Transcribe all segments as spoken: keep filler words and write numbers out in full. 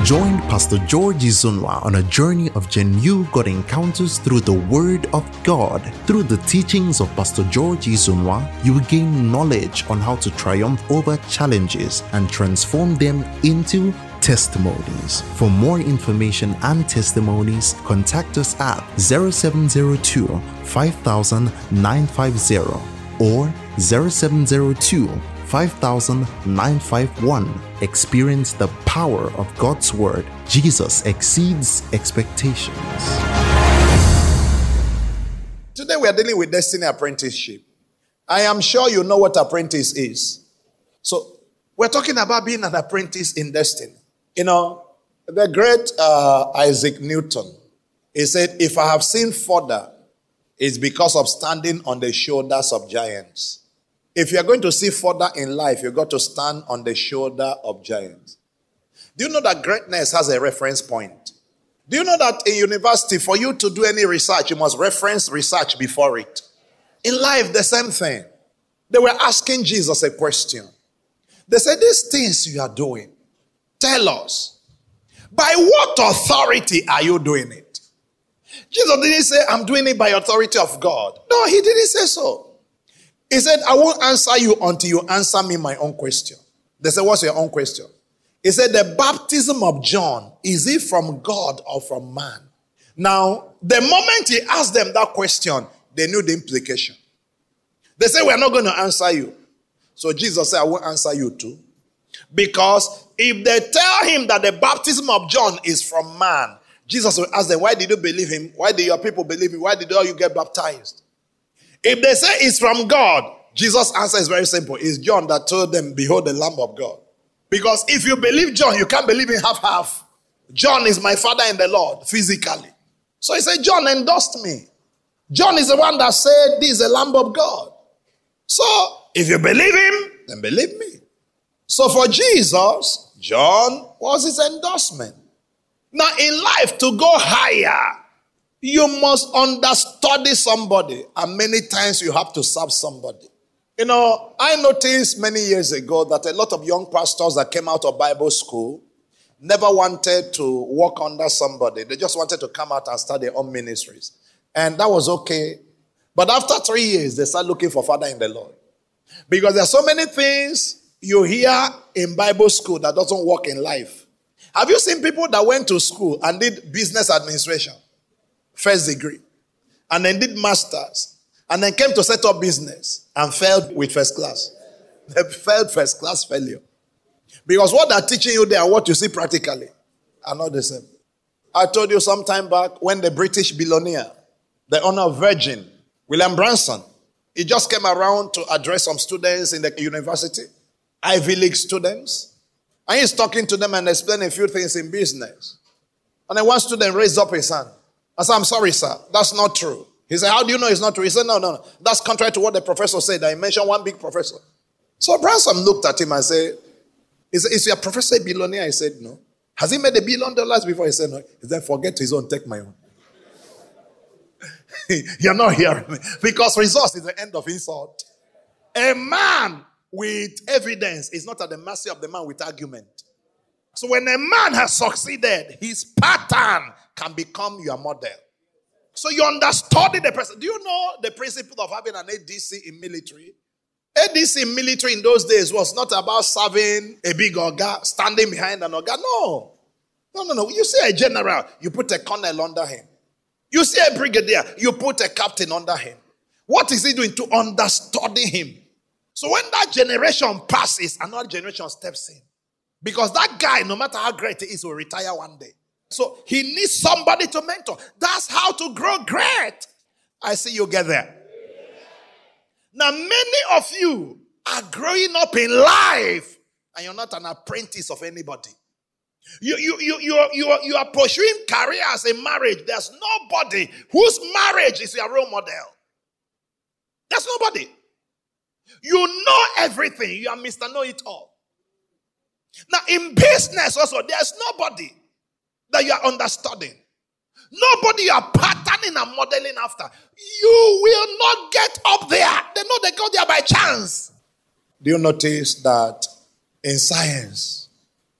Join Pastor George Izunwa on a journey of genuine God encounters through the Word of God. Through the teachings of Pastor George Izunwa, you will gain knowledge on how to triumph over challenges and transform them into testimonies. For more information and testimonies, contact us at zero seven zero two, five thousand, nine five zero or zero seven zero two, five thousand, nine five one. Experience the power of God's Word. Jesus exceeds expectations. Today we are dealing with destiny apprenticeship. I am sure you know what apprentice is. So we're talking about being an apprentice in destiny. You know, the great uh, Isaac Newton, he said, if I have seen further, it's because of standing on the shoulders of giants. If you're going to see further in life, you've got to stand on the shoulder of giants. Do you know that greatness has a reference point? Do you know that in university, for you to do any research, you must reference research before it? In life, the same thing. They were asking Jesus a question. They said, these things you are doing, tell us, by what authority are you doing it? Jesus didn't say, I'm doing it by authority of God. No, he didn't say so. He said, I won't answer you until you answer me my own question. They said, what's your own question? He said, the baptism of John, is it from God or from man? Now, the moment he asked them that question, they knew the implication. They said, we're not going to answer you. So Jesus said, I won't answer you too. Because if they tell him that the baptism of John is from man, Jesus will ask them, why did you believe him? Why did your people believe him? Why did all you get baptized? If they say it's from God, Jesus' answer is very simple. It's John that told them, behold the Lamb of God. Because if you believe John, you can't believe in half-half. John is my father in the Lord, physically. So he said, John endorsed me. John is the one that said, this is the Lamb of God. So, if you believe him, then believe me. So for Jesus, John was his endorsement. Now in life, to go higher, you must understudy somebody. And many times you have to serve somebody. You know, I noticed many years ago that a lot of young pastors that came out of Bible school never wanted to work under somebody. They just wanted to come out and start their own ministries. And that was okay. But after three years, they start looking for Father in the Lord. Because there are so many things you hear in Bible school that doesn't work in life. Have you seen people that went to school and did business administration? First degree. And then did masters. And then came to set up business and failed with first class. They failed first class failure. Because what they're teaching you there and what you see practically are not the same. I told you some time back when the British billionaire, the owner of Virgin, William Branson, he just came around to address some students in the university, Ivy League students. And he's talking to them and explaining a few things in business. And then one student raised up his hand. I said, I'm sorry, sir. That's not true. He said, how do you know it's not true? He said, no, no, no. That's contrary to what the professor said. I mentioned one big professor. So Branson looked at him and said, is, is your professor a billionaire? He said, no. Has he made a billion dollars before? He said, no. He said, forget his own, take my own. You're not hearing me. Because resource is the end of insult. A man with evidence is not at the mercy of the man with argument. So when a man has succeeded, his pattern can become your model. So you understudy the person. Do you know the principle of having an A D C in military? A D C in military in those days was not about serving a big oga, standing behind an oga. No. No, no, no. You see a general, you put a colonel under him. You see a brigadier, you put a captain under him. What is he doing? To understudy him. So when that generation passes, another generation steps in. Because that guy, no matter how great he is, will retire one day. So he needs somebody to mentor. That's how to grow great. I see you get there. Now, many of you are growing up in life and you're not an apprentice of anybody. You, you, you, you, are, you, are, you are pursuing careers in marriage. There's nobody whose marriage is your role model. There's nobody. You know everything. You are Mister Know-It-All. Now, in business also, there's nobody that you are understudying. Nobody you are patterning and modeling after. You will not get up there. They know they got there by chance. Do you notice that in science,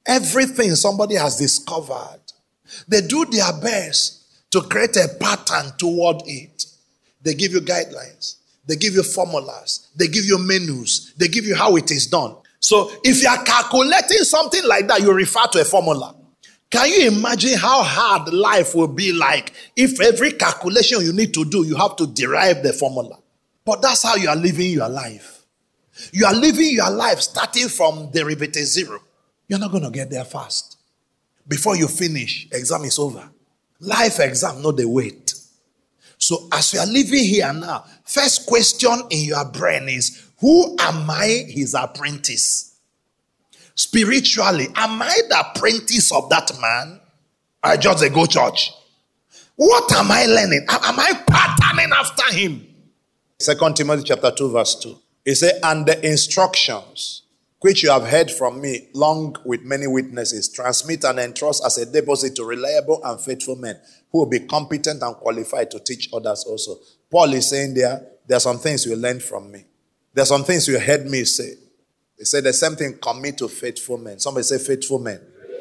Everything somebody has discovered, they do their best to create a pattern toward it. They give you guidelines. They give you formulas. They give you menus. They give you how it is done. So if you are calculating something like that, you refer to a formula. Can you imagine how hard life will be like if every calculation you need to do, you have to derive the formula? But that's how you are living your life. You are living your life starting from derivative zero. You're not going to get there fast. Before you finish, exam is over. Life exam, not the wait. So as you are living here now, first question in your brain is, who am I, his apprentice? Spiritually, am I the apprentice of that man? I just a go church. What am I learning? Am I patterning after him? Second Timothy chapter two verse two. It says, and the instructions which you have heard from me long with many witnesses, transmit and entrust as a deposit to reliable and faithful men who will be competent and qualified to teach others also. Paul is saying there, there are some things you learned from me. There are some things you heard me say. He said the same thing, commit to faithful men. Somebody say faithful men.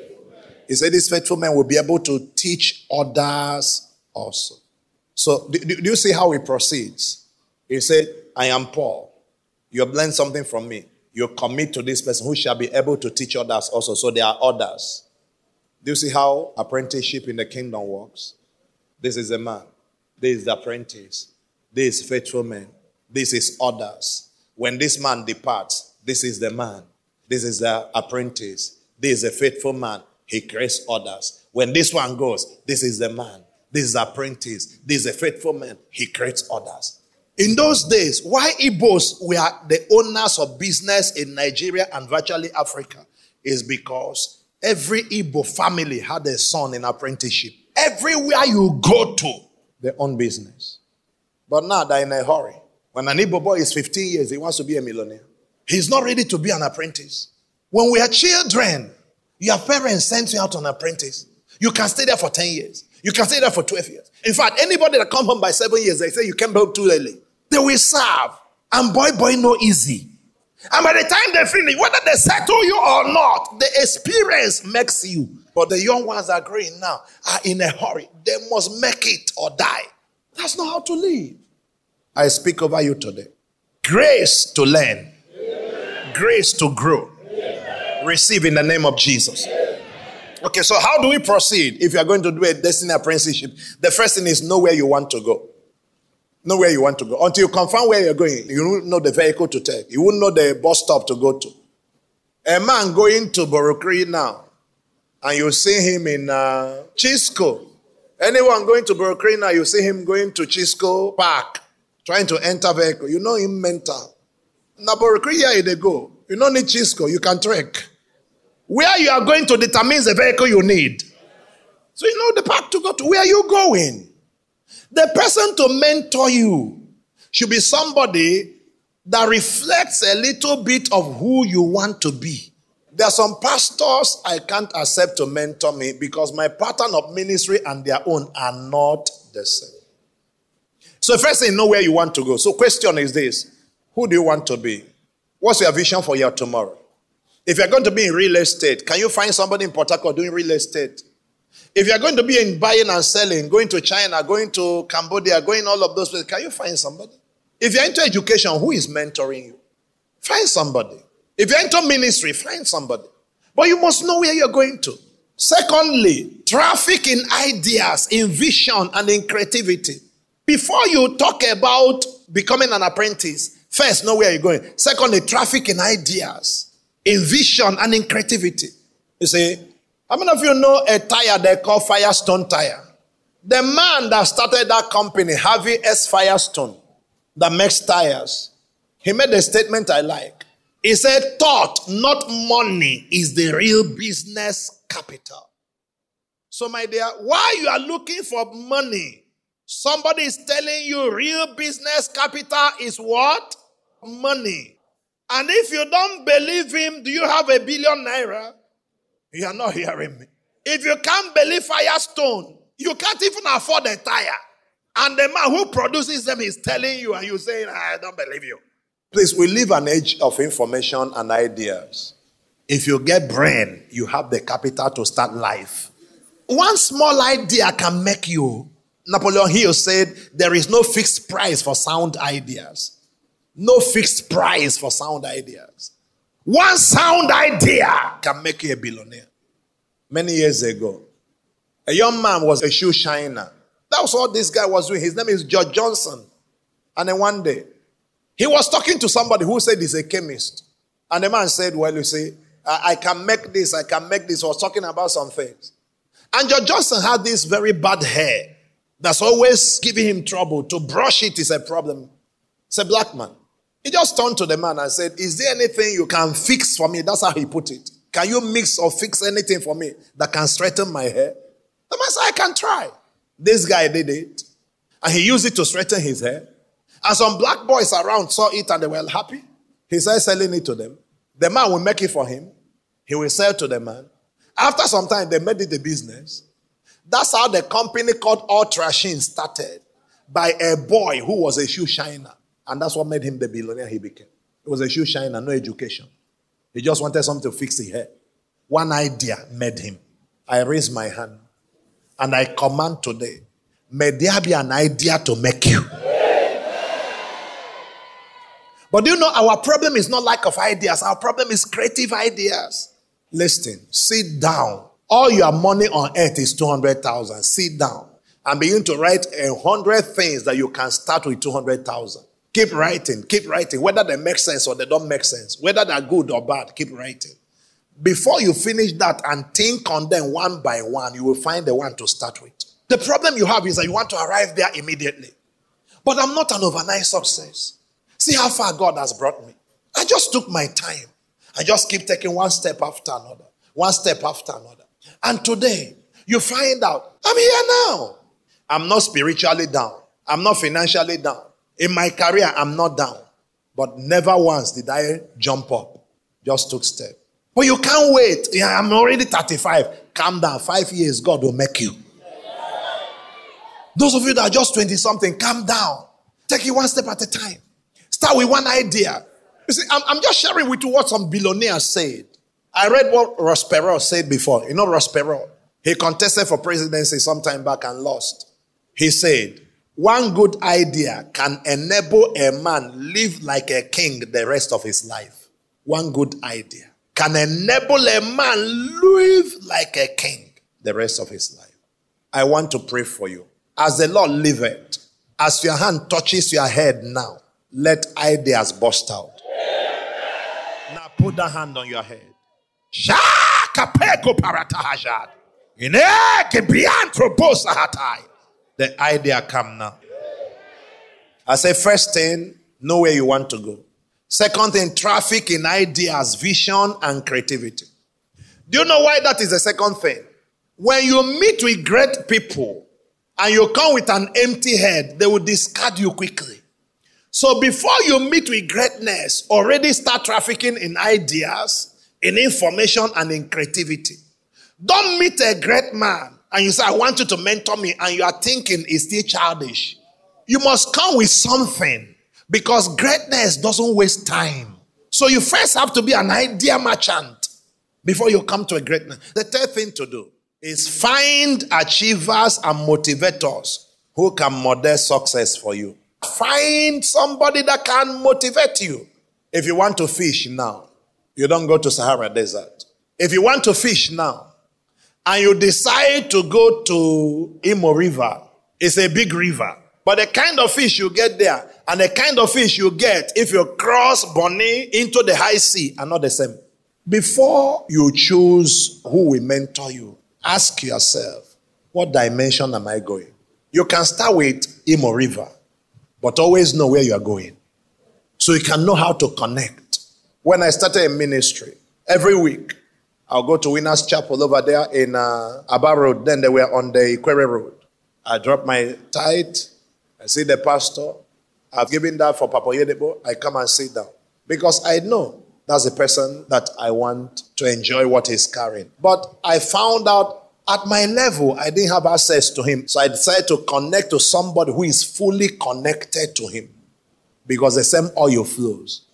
He said these faithful men will be able to teach others also. So do, do you see how he proceeds? He said, I am Paul. You have learned something from me. You commit to this person who shall be able to teach others also. So there are others. Do you see how apprenticeship in the kingdom works? This is a man. This is the apprentice. This is faithful man. This is others. When this man departs, this is the man. This is the apprentice. This is a faithful man. He creates others. When this one goes, this is the man. This is the apprentice. This is a faithful man. He creates others. In those days, why Igbos were the owners of business in Nigeria and virtually Africa is because every Igbo family had a son in apprenticeship. Everywhere you go to, they own business. But now they're in a hurry. When an Igbo boy is fifteen years, he wants to be a millionaire. He's not ready to be an apprentice. When we are children, your parents sent you out on apprentice. You can stay there for ten years. You can stay there for twelve years. In fact, anybody that come home by seven years, they say you came home too early. They will serve. And boy, boy, no easy. And by the time they finish, whether they settle you or not, the experience makes you. But the young ones are growing now, are in a hurry. They must make it or die. That's not how to live. I speak over you today. Grace to learn. Yeah. Grace to grow. Yeah. Receive in the name of Jesus. Yeah. Okay, so how do we proceed if you are going to do a destiny apprenticeship? The first thing is know where you want to go. Know where you want to go. Until you confirm where you're going, you won't know the vehicle to take. You won't know the bus stop to go to. A man going to Borokri now, and you see him in uh, Chisco. Anyone going to Borokri now, you see him going to Chisco Park, trying to enter vehicle. You know him mental. Now Borokri, here they go. You don't need Chisco, you can trek. Where you are going to determines the vehicle you need. So you know the park to go to. Where are you going? The person to mentor you should be somebody that reflects a little bit of who you want to be. There are some pastors I can't accept to mentor me because my pattern of ministry and their own are not the same. So first thing, know where you want to go. So question is this: who do you want to be? What's your vision for your tomorrow? If you're going to be in real estate, can you find somebody in Port Harcourt doing real estate? If you're going to be in buying and selling, going to China, going to Cambodia, going all of those places, can you find somebody? If you're into education, who is mentoring you? Find somebody. If you're into ministry, find somebody. But you must know where you're going to. Secondly, traffic in ideas, in vision, and in creativity. Before you talk about becoming an apprentice, first know where you're going. Secondly, traffic in ideas, in vision, and in creativity. You see, how many of you know a tire they call Firestone tire? The man that started that company, Harvey S. Firestone, that makes tires, he made a statement I like. He said, thought, not money, is the real business capital. So my dear, while you are looking for money, somebody is telling you real business capital is what? Money. And if you don't believe him, do you have a billion naira? You are not hearing me. If you can't believe Firestone, you can't even afford a tire. And the man who produces them is telling you and you saying, I don't believe you. Please, we live an age of information and ideas. If you get brain, you have the capital to start life. One small idea can make you. Napoleon Hill said, there is no fixed price for sound ideas. No fixed price for sound ideas. One sound idea can make you a billionaire. Many years ago, a young man was a shoe shiner. That was what this guy was doing. His name is George Johnson. And then one day, he was talking to somebody who said he's a chemist. And the man said, well, you see, I, I can make this, I can make this. He was talking about some things. And George Johnson had this very bad hair that's always giving him trouble. To brush it is a problem. It's a black man. He just turned to the man and said, is there anything you can fix for me? That's how he put it. Can you mix or fix anything for me that can straighten my hair? The man said, I can try. This guy did it. And he used it to straighten his hair. And some black boys around saw it and they were happy. He started selling it to them. The man will make it for him. He will sell to the man. After some time, they made it a business. That's how the company called Ultra Sheen started. By a boy who was a shoe shiner. And that's what made him the billionaire he became. He was a shoe shiner, no education. He just wanted something to fix his hair. One idea made him. I raise my hand. And I command today, may there be an idea to make you. But do you know, our problem is not lack of ideas. Our problem is creative ideas. Listen, sit down. All your money on earth is two hundred thousand. Sit down and begin to write a hundred things that you can start with two hundred thousand. Keep writing, keep writing. Whether they make sense or they don't make sense. Whether they're good or bad, keep writing. Before you finish that and think on them one by one, you will find the one to start with. The problem you have is that you want to arrive there immediately. But I'm not an overnight success. See how far God has brought me. I just took my time. I just keep taking one step after another. One step after another. And today, you find out, I'm here now. I'm not spiritually down. I'm not financially down. In my career, I'm not down. But never once did I jump up. Just took step. But you can't wait. Yeah, I'm already thirty-five. Calm down. Five years, God will make you. Those of you that are just twenty-something, calm down. Take it one step at a time. Start with one idea. You see, I'm, I'm just sharing with you what some billionaires said. I read what Ross Perot said before. You know Ross Perot? He contested for presidency some time back and lost. He said, one good idea can enable a man live like a king the rest of his life. One good idea can enable a man live like a king the rest of his life. I want to pray for you. As the Lord liveth, as your hand touches your head now, let ideas burst out. Now put that hand on your head. The idea come now. I say first thing, know where you want to go. Second thing, traffic in ideas, vision, and creativity. Do you know why that is the second thing? When you meet with great people and you come with an empty head, they will discard you quickly. So before you meet with greatness, already start trafficking in ideas, in information, and in creativity. Don't meet a great man and you say, I want you to mentor me, and you are thinking it's still childish. You must come with something, because greatness doesn't waste time. So you first have to be an idea merchant before you come to a greatness. The third thing to do is find achievers and motivators who can model success for you. Find somebody that can motivate you. If you want to fish now, you don't go to Sahara Desert. If you want to fish now, and you decide to go to Imo River, it's a big river. But the kind of fish you get there and the kind of fish you get if you cross Bonny into the high sea are not the same. Before you choose who will mentor you, ask yourself, what dimension am I going? You can start with Imo River, but always know where you are going. So you can know how to connect. When I started a ministry, every week, I'll go to Winners Chapel over there in uh, Aba Road. Then they were on the Ikwere Road. I drop my tithe. I see the pastor. I've given that for Papa Yedebo. I come and sit down. Because I know that's the person that I want to enjoy what he's carrying. But I found out at my level, I didn't have access to him. So I decided to connect to somebody who is fully connected to him. Because the same oil flows.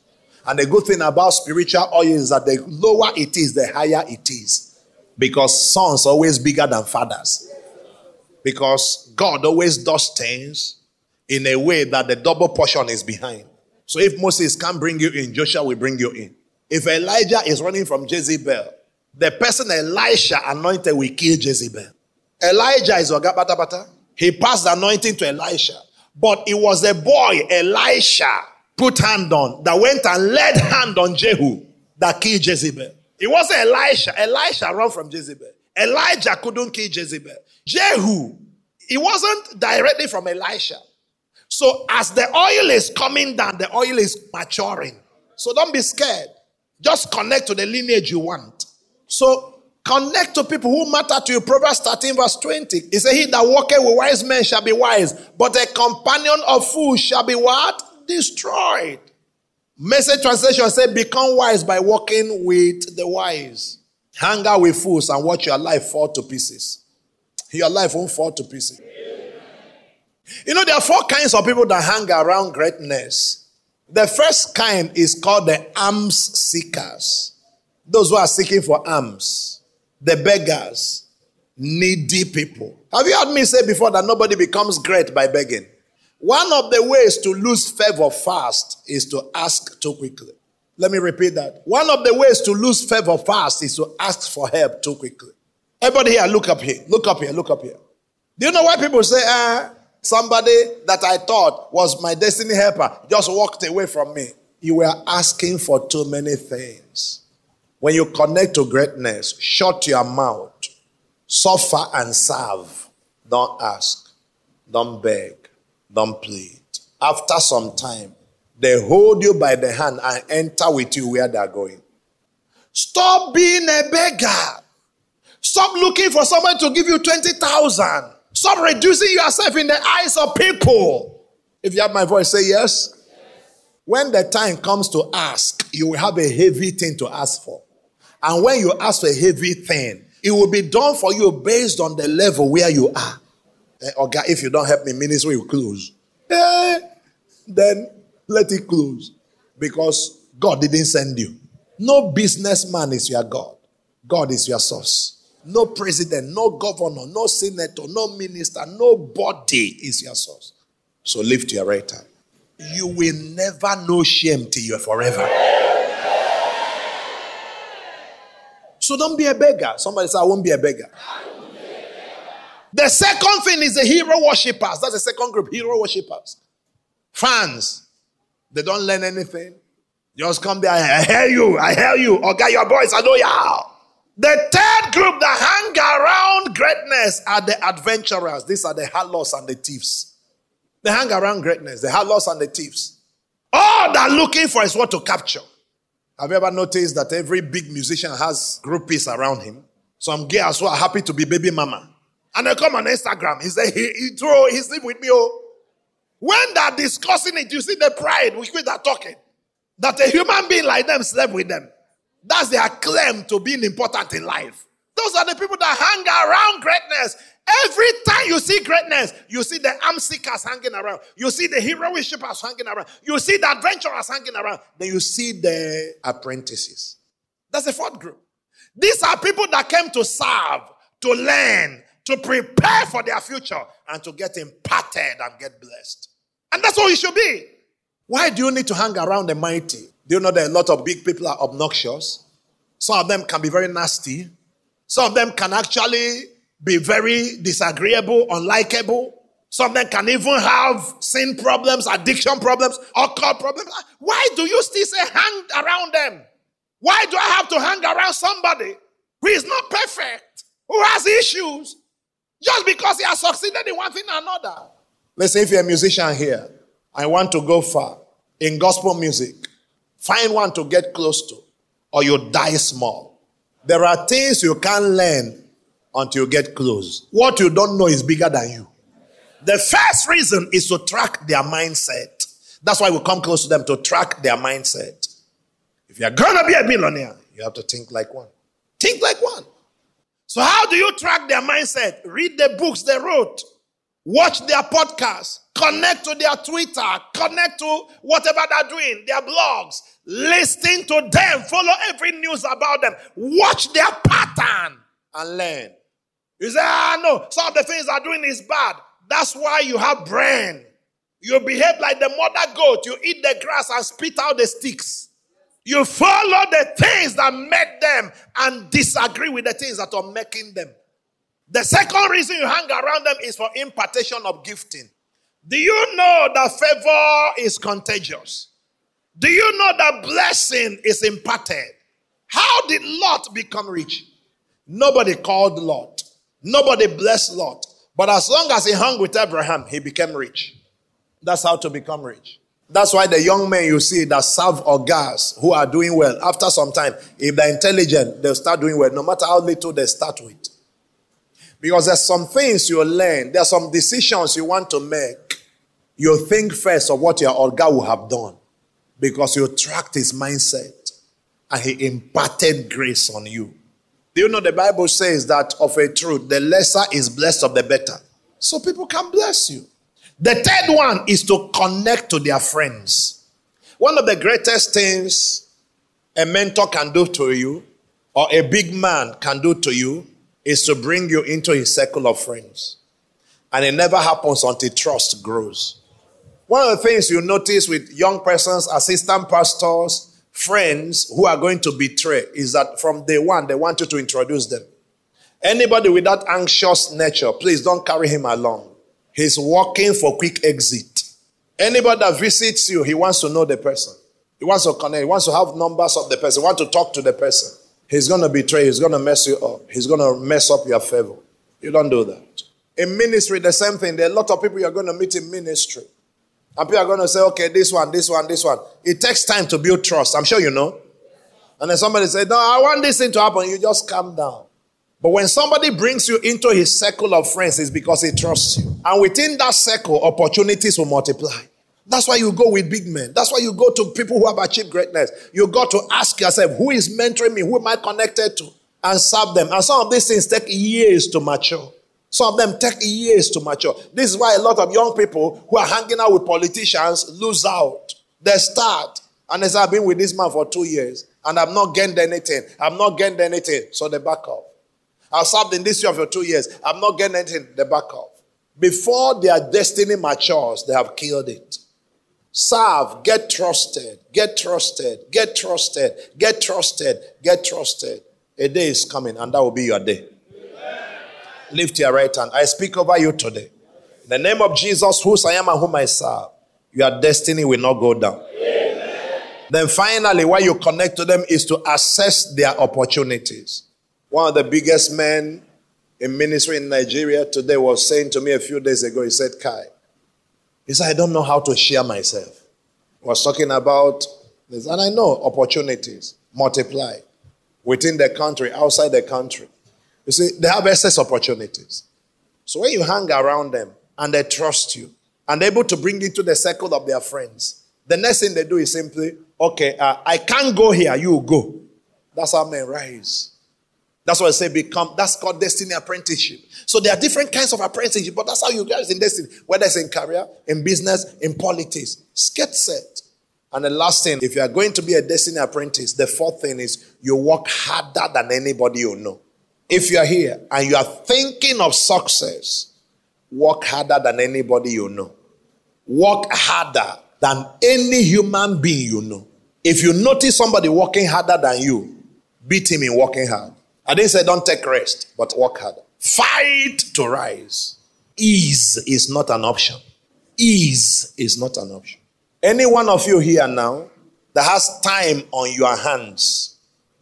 And the good thing about spiritual oil is that the lower it is, the higher it is. Because sons are always bigger than fathers. Because God always does things in a way that the double portion is behind. So if Moses can't bring you in, Joshua will bring you in. If Elijah is running from Jezebel, the person Elisha anointed will kill Jezebel. Elijah is Oga Bata Bata. He passed the anointing to Elisha. But it was a boy Elisha put hand on that went and laid hand on Jehu that killed Jezebel. It wasn't Elisha. Elisha ran from Jezebel. Elijah couldn't kill Jezebel. Jehu, it wasn't directly from Elisha. So as the oil is coming down, the oil is maturing. So don't be scared. Just connect to the lineage you want. So connect to people who matter to you. Proverbs thirteen verse twenty. It says, he that walketh with wise men shall be wise, but a companion of fools shall be what? Destroyed. Message translation says, become wise by walking with the wise. Hang out with fools and watch your life fall to pieces. Your life won't fall to pieces. You know, there are four kinds of people that hang around greatness. The first kind is called the alms seekers. Those who are seeking for alms. The beggars. Needy people. Have you heard me say before that nobody becomes great by begging? One of the ways to lose favor fast is to ask too quickly. Let me repeat that. One of the ways to lose favor fast is to ask for help too quickly. Everybody here, look up here. Look up here. Look up here. Do you know why people say, ah, somebody that I thought was my destiny helper just walked away from me? You were asking for too many things. When you connect to greatness, shut your mouth. Suffer and serve. Don't ask. Don't beg. Don't plead. After some time, they hold you by the hand and enter with you where they're going. Stop being a beggar. Stop looking for someone to give you twenty thousand. Stop reducing yourself in the eyes of people. If you have my voice, say yes. Yes. When the time comes to ask, you will have a heavy thing to ask for. And when you ask for a heavy thing, it will be done for you based on the level where you are. Eh, okay, if you don't help me, ministry will close. Eh, then let it close. Because God didn't send you. No businessman is your God. God is your source. No president, no governor, no senator, no minister, nobody is your source. So lift your right hand. You will never know shame till you're forever. So don't be a beggar. Somebody say, I won't be a beggar. The second thing is the hero worshippers. That's the second group, hero worshippers. Fans. They don't learn anything. Just come there, I hear you, I hear you. Okay, your boys, I know y'all. The third group that hang around greatness are the adventurers. These are the harlots and the thieves. They hang around greatness, the harlots and the thieves. All they're looking for is what to capture. Have you ever noticed that every big musician has groupies around him? Some girls who are happy to be baby mama. And they come on Instagram. He say, he, he throw, he sleep with me. Oh. When they're discussing it, you see the pride with which they're talking. That a human being like them slept with them. That's their claim to being important in life. Those are the people that hang around greatness. Every time you see greatness, you see the arm seekers hanging around. You see the hero worshippers hanging around. You see the adventurers hanging around. Then you see the apprentices. That's the fourth group. These are people that came to serve, to learn, to prepare for their future, and to get imparted and get blessed. And that's what it should be. Why do you need to hang around the mighty? Do you know that a lot of big people are obnoxious? Some of them can be very nasty. Some of them can actually be very disagreeable, unlikable. Some of them can even have sin problems, addiction problems, occult problems. Why do you still say hang around them? Why do I have to hang around somebody who is not perfect, who has issues, just because he has succeeded in one thing or another? Listen, if you're a musician here, I want to go far in gospel music. Find one to get close to, or you die small. There are things you can't learn until you get close. What you don't know is bigger than you. The first reason is to track their mindset. That's why we come close to them, to track their mindset. If you're going to be a millionaire, you have to think like one. Think like one. So how do you track their mindset? Read the books they wrote. Watch their podcast. Connect to their Twitter. Connect to whatever they're doing, their blogs. Listen to them. Follow every news about them. Watch their pattern and learn. You say, ah, no, some of the things they're doing is bad. That's why you have brain. You behave like the mother goat. You eat the grass and spit out the sticks. You follow the things that make them and disagree with the things that are making them. The second reason you hang around them is for impartation of gifting. Do you know that favor is contagious? Do you know that blessing is imparted? How did Lot become rich? Nobody called Lot. Nobody blessed Lot. But as long as he hung with Abraham, he became rich. That's how to become rich. That's why the young men you see that serve organs who are doing well, after some time, if they're intelligent, they'll start doing well, no matter how little they start with. Because there's some things you learn, there's some decisions you want to make. You think first of what your Olga would have done. Because you tracked his mindset. And he imparted grace on you. Do you know the Bible says that of a truth, the lesser is blessed of the better. So people can bless you. The third one is to connect to their friends. One of the greatest things a mentor can do to you, or a big man can do to you, is to bring you into his circle of friends. And it never happens until trust grows. One of the things you notice with young persons, assistant pastors, friends who are going to betray is that from day one, they want you to introduce them. Anybody with that anxious nature, please don't carry him along. He's working for quick exit. Anybody that visits you, he wants to know the person. He wants to connect. He wants to have numbers of the person. He wants to talk to the person. He's going to betray. He's going to mess you up. He's going to mess up your favor. You don't do that. In ministry, the same thing. There are a lot of people you're going to meet in ministry. And people are going to say, okay, this one, this one, this one. It takes time to build trust. I'm sure you know. And then somebody says, no, I want this thing to happen. You just calm down. But when somebody brings you into his circle of friends, it's because he trusts you. And within that circle, opportunities will multiply. That's why you go with big men. That's why you go to people who have achieved greatness. You got to ask yourself, who is mentoring me? Who am I connected to? And serve them. And some of these things take years to mature. Some of them take years to mature. This is why a lot of young people who are hanging out with politicians lose out. They start. And they say, I've been with this man for two years. And I've not gained anything. I've not gained anything. So they back off. I've served in this year for two years. I've not gained anything. They back off. Before their destiny matures, they have killed it. Serve, get trusted, get trusted, get trusted, get trusted, get trusted. A day is coming and that will be your day. Amen. Lift your right hand. I speak over you today. In the name of Jesus, whose I am and whom I serve, your destiny will not go down. Amen. Then finally, why you connect to them is to assess their opportunities. One of the biggest men in ministry in Nigeria today was saying to me a few days ago, he said, Kai, he said, I don't know how to share myself. He was talking about this. And I know opportunities multiply within the country, outside the country. You see, they have excess opportunities. So when you hang around them and they trust you and they're able to bring you into the circle of their friends, the next thing they do is simply, okay, uh, I can't go here, you go. That's how men rise. That's why I say become, that's called destiny apprenticeship. So there are different kinds of apprenticeship, but that's how you guys in destiny, whether it's in career, in business, in politics. Get set. And the last thing, if you are going to be a destiny apprentice, the fourth thing is you work harder than anybody you know. If you are here and you are thinking of success, work harder than anybody you know. Work harder than any human being you know. If you notice somebody working harder than you, beat him in working hard. I didn't say don't take rest, but work harder. Fight to rise. Ease is not an option. Ease is not an option. Any one of you here now that has time on your hands,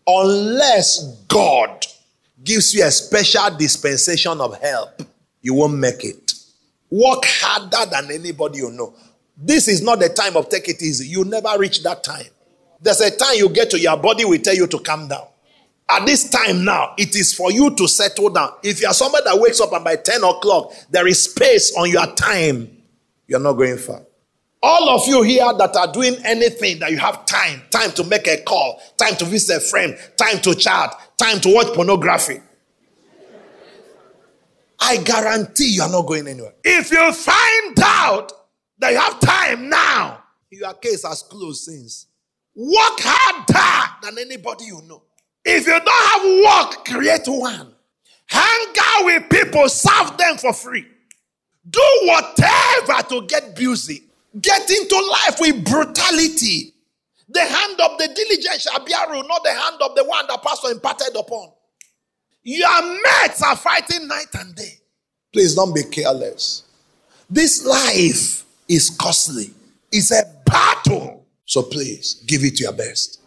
unless God gives you a special dispensation of help, you won't make it. Work harder than anybody you know. This is not the time of take it easy. You never reach that time. There's a time you get to, your body will tell you to calm down. At this time now, it is for you to settle down. If you are somebody that wakes up and by ten o'clock, there is space on your time, you're not going far. All of you here that are doing anything that you have time, time to make a call, time to visit a friend, time to chat, time to watch pornography. I guarantee you are not going anywhere. If you find out that you have time now, your case has closed since. Work harder than anybody you know. If you don't have work, create one. Hang out with people, serve them for free. Do whatever to get busy. Get into life with brutality. The hand of the diligent shall be arrow, not the hand of the one that pastor imparted upon. Your mates are fighting night and day. Please don't be careless. This life is costly. It's a battle. So please, give it your best.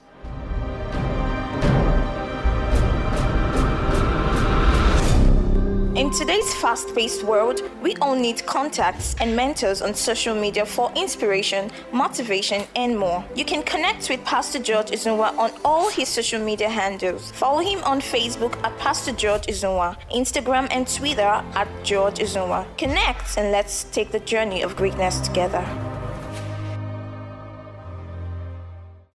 In today's fast-paced world, we all need contacts and mentors on social media for inspiration, motivation, and more. You can connect with Pastor George Uzunwa on all his social media handles. Follow him on Facebook at Pastor George Uzunwa, Instagram and Twitter at George Uzunwa. Connect and let's take the journey of greatness together.